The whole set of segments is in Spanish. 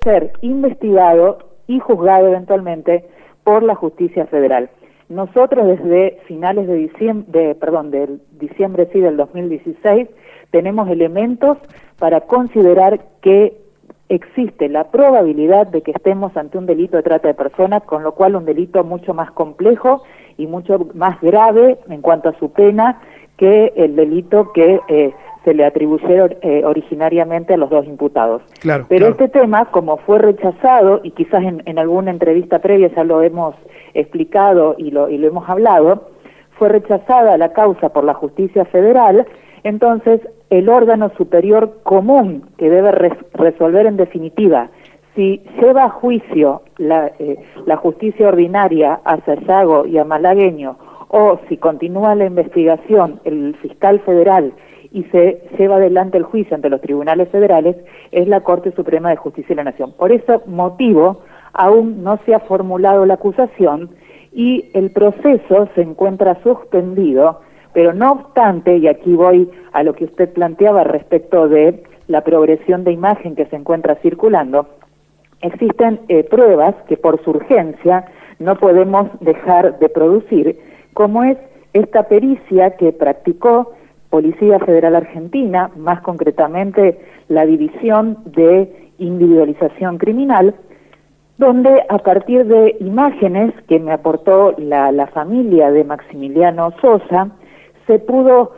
ser investigado y juzgado eventualmente por la justicia federal. Nosotros desde finales de diciembre, del diciembre del 2016, tenemos elementos para considerar que existe la probabilidad de que estemos ante un delito de trata de personas, con lo cual un delito mucho más complejo y mucho más grave en cuanto a su pena que el delito que se le atribuyeron originariamente a los dos imputados. Claro, pero claro. Este tema, como fue rechazado, y quizás en alguna entrevista previa ya lo hemos explicado y lo hemos hablado, fue rechazada la causa por la justicia federal. Entonces el órgano superior común que debe resolver en definitiva si lleva a juicio la justicia ordinaria a Sayago y a Malagueño, o si continúa la investigación el fiscal federal y se lleva adelante el juicio ante los tribunales federales, es la Corte Suprema de Justicia de la Nación. Por ese motivo aún no se ha formulado la acusación y el proceso se encuentra suspendido, pero no obstante, y aquí voy a lo que usted planteaba respecto de la progresión de imagen que se encuentra circulando, existen pruebas que por su urgencia no podemos dejar de producir, como es esta pericia que practicó Policía Federal Argentina, más concretamente la División de Individualización Criminal, donde a partir de imágenes que me aportó la familia de Maximiliano Sosa, se pudo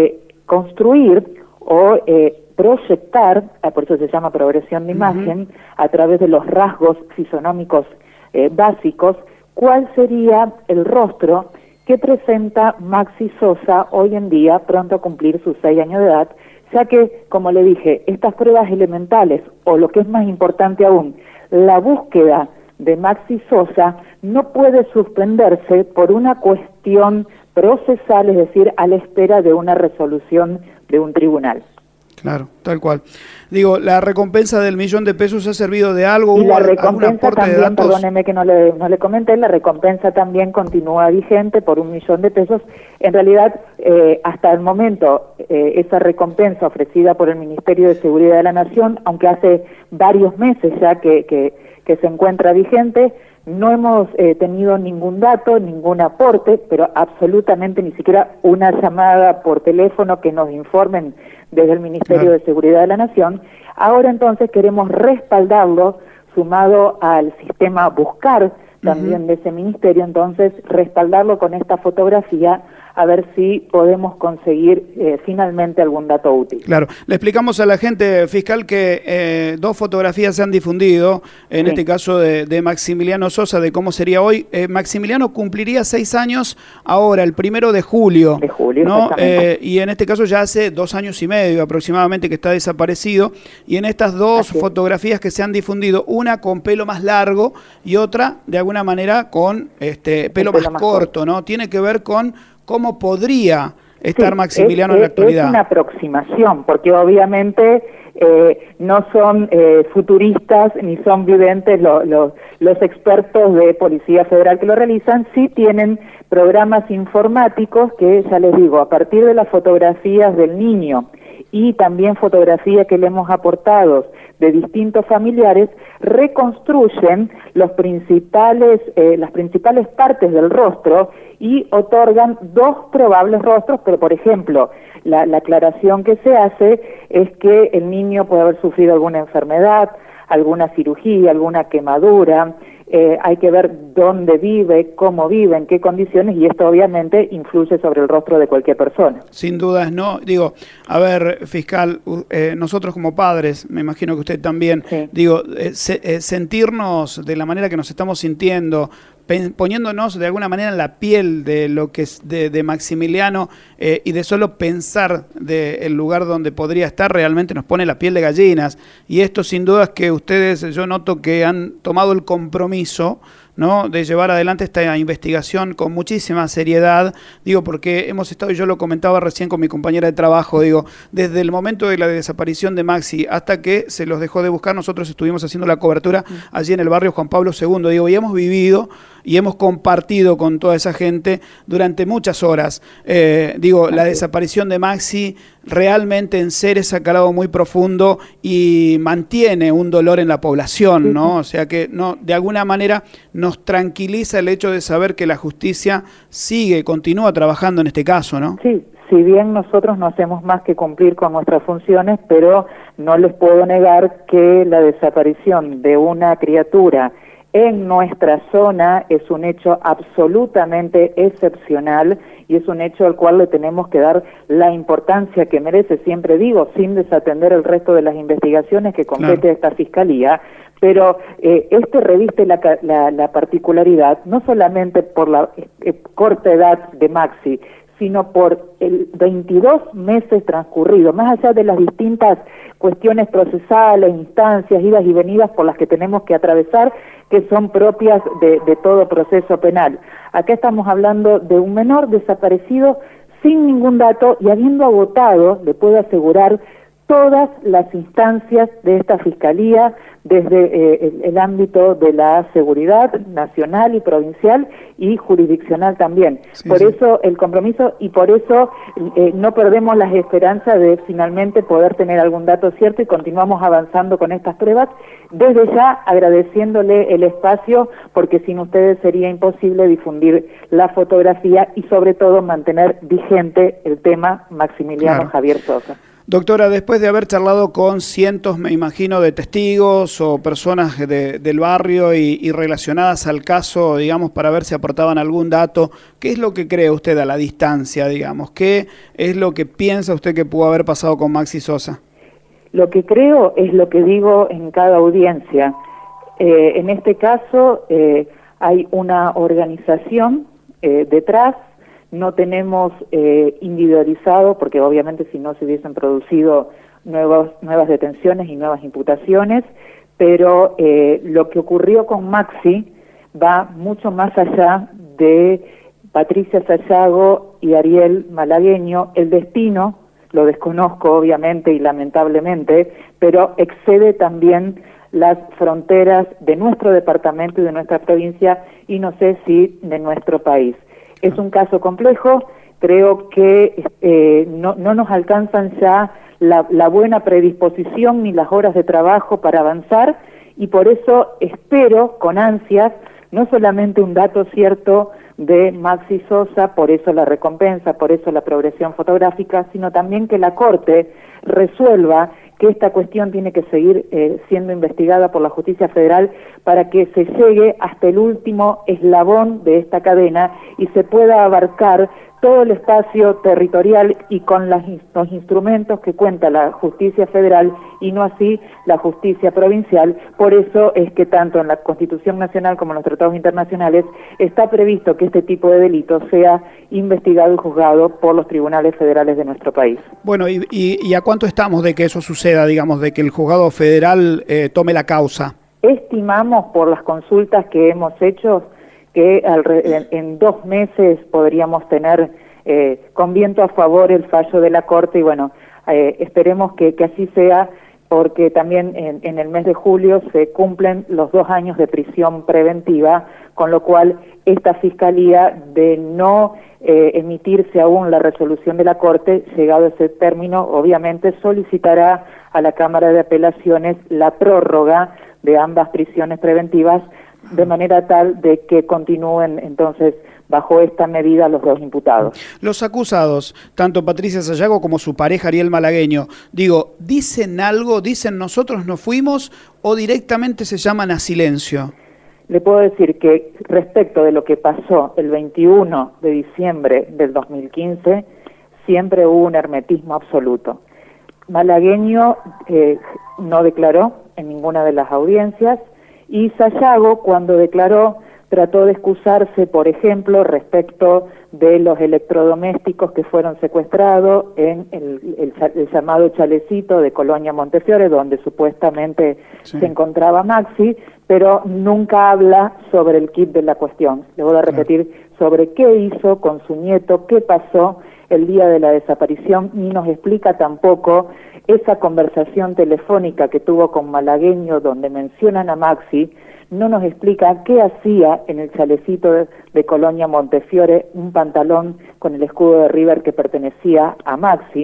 construir o proyectar, por eso se llama progresión de imagen, a través de los rasgos fisonómicos básicos, cuál sería el rostro que presenta Maxi Sosa hoy en día, pronto a cumplir sus 6 años de edad, ya que, como le dije, estas pruebas elementales, o lo que es más importante aún, la búsqueda de Maxi Sosa no puede suspenderse por una cuestión procesal, es decir, a la espera de una resolución de un tribunal. Claro, tal cual. Digo, ¿la recompensa del $1.000.000 ha servido de algo? Y ¿Hubo la algún recompensa aporte de también, datos? perdóneme que no le comenté, la recompensa también continúa vigente por $1.000.000. En realidad, hasta el momento, esa recompensa ofrecida por el Ministerio de Seguridad de la Nación, aunque hace varios meses ya que se encuentra vigente, no hemos tenido ningún dato, ningún aporte, pero absolutamente ni siquiera una llamada por teléfono que nos informen desde el Ministerio de Seguridad de la Nación. Ahora entonces queremos respaldarlo, sumado al sistema Buscar también de ese ministerio, entonces respaldarlo con esta fotografía, a ver si podemos conseguir finalmente algún dato útil. Claro, le explicamos a la gente, fiscal, que 2 fotografías se han difundido, en este caso de Maximiliano Sosa, de cómo sería hoy. Maximiliano cumpliría 6 años ahora, el 1 de julio. De julio, ¿no? exactamente. Y en este caso ya hace 2 años y medio aproximadamente que está desaparecido. Y en estas 2 fotografías que se han difundido, una con pelo más largo y otra, de alguna manera, con pelo más corto, ¿no? Tiene que ver con cómo podría estar Maximiliano en la actualidad. Es una aproximación, porque obviamente no son futuristas ni son videntes los expertos de Policía Federal que lo realizan, sí tienen programas informáticos que, ya les digo, a partir de las fotografías del niño y también fotografías que le hemos aportado de distintos familiares, reconstruyen las principales partes del rostro y otorgan 2 probables rostros, pero por ejemplo, la aclaración que se hace es que el niño puede haber sufrido alguna enfermedad, alguna cirugía, alguna quemadura, hay que ver dónde vive, cómo vive, en qué condiciones, y esto obviamente influye sobre el rostro de cualquier persona. Sin dudas, no. Digo, a ver, fiscal, nosotros como padres, me imagino que usted también, digo, sentirnos de la manera que nos estamos sintiendo, poniéndonos de alguna manera en la piel de lo que es de Maximiliano y de solo pensar del lugar donde podría estar, realmente nos pone la piel de gallinas. Y esto sin duda es que ustedes, yo noto que han tomado el compromiso, ¿no?, de llevar adelante esta investigación con muchísima seriedad, digo, porque hemos estado, y yo lo comentaba recién con mi compañera de trabajo, digo, desde el momento de la desaparición de Maxi hasta que se los dejó de buscar, nosotros estuvimos haciendo la cobertura allí en el barrio Juan Pablo II, digo, y hemos vivido y hemos compartido con toda esa gente durante muchas horas. Digo, la desaparición de Maxi realmente en ser ese calado muy profundo y mantiene un dolor en la población, ¿no? O sea que no, de alguna manera nos tranquiliza el hecho de saber que la justicia sigue, continúa trabajando en este caso, ¿no? Sí, si bien nosotros no hacemos más que cumplir con nuestras funciones, pero no les puedo negar que la desaparición de una criatura en nuestra zona es un hecho absolutamente excepcional y es un hecho al cual le tenemos que dar la importancia que merece, siempre digo, sin desatender el resto de las investigaciones que compete a esta Fiscalía, pero este reviste la particularidad no solamente por la corta edad de Maxi, sino por el 22 meses transcurridos, más allá de las distintas cuestiones procesales, instancias, idas y venidas por las que tenemos que atravesar, que son propias de todo proceso penal. Acá estamos hablando de un menor desaparecido sin ningún dato y habiendo agotado, le puedo asegurar, todas las instancias de esta Fiscalía, desde el ámbito de la seguridad nacional y provincial y jurisdiccional también. Por eso el compromiso y por eso no perdemos las esperanzas de finalmente poder tener algún dato cierto y continuamos avanzando con estas pruebas, desde ya agradeciéndole el espacio porque sin ustedes sería imposible difundir la fotografía y sobre todo mantener vigente el tema Maximiliano Javier Sosa. Doctora, después de haber charlado con cientos, me imagino, de testigos o personas del barrio y relacionadas al caso, digamos, para ver si aportaban algún dato, ¿qué es lo que cree usted a la distancia, digamos? ¿Qué es lo que piensa usted que pudo haber pasado con Maxi Sosa? Lo que creo es lo que digo en cada audiencia. En este caso hay una organización detrás. No tenemos individualizado, porque obviamente si no se hubiesen producido nuevas detenciones y nuevas imputaciones, pero lo que ocurrió con Maxi va mucho más allá de Patricia Sayago y Ariel Malagueño. El destino, lo desconozco obviamente y lamentablemente, pero excede también las fronteras de nuestro departamento y de nuestra provincia y no sé si de nuestro país. Es un caso complejo, creo que no nos alcanzan ya la buena predisposición ni las horas de trabajo para avanzar y por eso espero con ansias no solamente un dato cierto de Maxi Sosa, por eso la recompensa, por eso la progresión fotográfica, sino también que la Corte resuelva que esta cuestión tiene que seguir siendo investigada por la Justicia Federal para que se llegue hasta el último eslabón de esta cadena y se pueda abarcar todo el espacio territorial y con los instrumentos que cuenta la Justicia Federal y no así la Justicia Provincial. Por eso es que tanto en la Constitución Nacional como en los tratados internacionales está previsto que este tipo de delitos sea investigado y juzgado por los tribunales federales de nuestro país. Bueno, ¿y a cuánto estamos de que eso suceda, digamos, de que el juzgado federal tome la causa? Estimamos por las consultas que hemos hecho que en 2 meses podríamos tener con viento a favor el fallo de la Corte y bueno, esperemos que así sea porque también en el mes de julio se cumplen los 2 años de prisión preventiva, con lo cual esta Fiscalía de no emitirse aún la resolución de la Corte, llegado ese término, obviamente solicitará a la Cámara de Apelaciones la prórroga de ambas prisiones preventivas de manera tal de que continúen entonces bajo esta medida los 2 imputados. Los acusados, tanto Patricia Sayago como su pareja Ariel Malagueño, digo, ¿dicen algo? ¿Dicen nosotros nos fuimos o directamente se llaman a silencio? Le puedo decir que respecto de lo que pasó el 21 de diciembre del 2015, siempre hubo un hermetismo absoluto. Malagueño no declaró en ninguna de las audiencias, y Sayago, cuando declaró, trató de excusarse, por ejemplo, respecto de los electrodomésticos que fueron secuestrados en el llamado chalecito de Colonia Montefiore, donde supuestamente se encontraba Maxi, pero nunca habla sobre el quid de la cuestión. Le voy a repetir sobre qué hizo con su nieto, qué pasó el día de la desaparición, ni nos explica tampoco esa conversación telefónica que tuvo con Malagueño donde mencionan a Maxi, no nos explica qué hacía en el chalecito de Colonia Montefiore, un pantalón con el escudo de River que pertenecía a Maxi,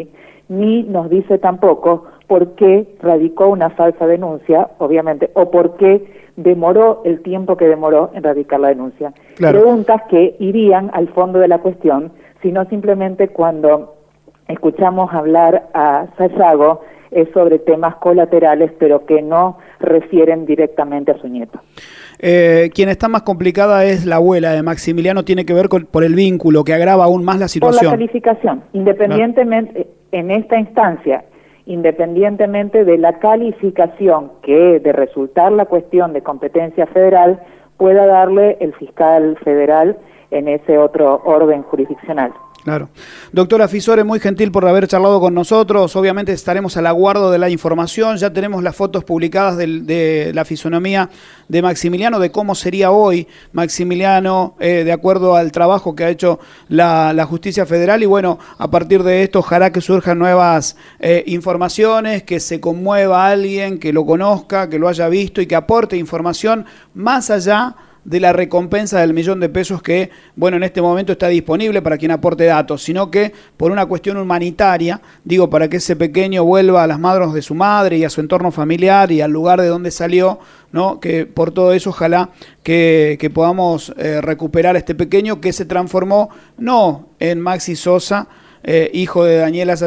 ni nos dice tampoco por qué radicó una falsa denuncia, obviamente, o por qué demoró el tiempo que demoró en radicar la denuncia. Claro. Preguntas que irían al fondo de la cuestión, sino simplemente cuando escuchamos hablar a Sayago es sobre temas colaterales, pero que no refieren directamente a su nieto. Quien está más complicada es la abuela de Maximiliano, tiene que ver por el vínculo, que agrava aún más la situación. Por la calificación, independientemente, en esta instancia, independientemente de la calificación que de resultar la cuestión de competencia federal, pueda darle el fiscal federal en ese otro orden jurisdiccional. Claro. Doctora Fisore, muy gentil por haber charlado con nosotros. Obviamente estaremos al aguardo de la información. Ya tenemos las fotos publicadas de la fisonomía de Maximiliano, de cómo sería hoy Maximiliano, de acuerdo al trabajo que ha hecho la Justicia Federal. Y bueno, a partir de esto, ojalá que surjan nuevas informaciones, que se conmueva alguien, que lo conozca, que lo haya visto y que aporte información más allá de la recompensa del $1.000.000 que, bueno, en este momento está disponible para quien aporte datos, sino que por una cuestión humanitaria, digo, para que ese pequeño vuelva a las manos de su madre y a su entorno familiar y al lugar de donde salió, ¿no? Que por todo eso ojalá que podamos recuperar a este pequeño que se transformó no en Maxi Sosa, hijo de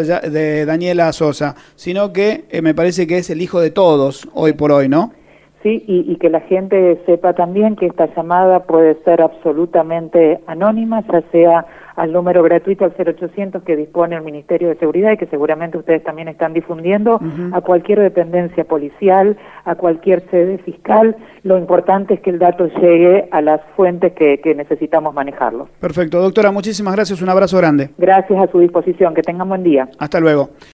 Daniela Sosa, sino que me parece que es el hijo de todos hoy por hoy, ¿no? Sí, y que la gente sepa también que esta llamada puede ser absolutamente anónima, ya sea al número gratuito al 0800 que dispone el Ministerio de Seguridad y que seguramente ustedes también están difundiendo, a cualquier dependencia policial, a cualquier sede fiscal. Lo importante es que el dato llegue a las fuentes que necesitamos manejarlo. Perfecto. Doctora, muchísimas gracias. Un abrazo grande. Gracias, a su disposición. Que tengan buen día. Hasta luego.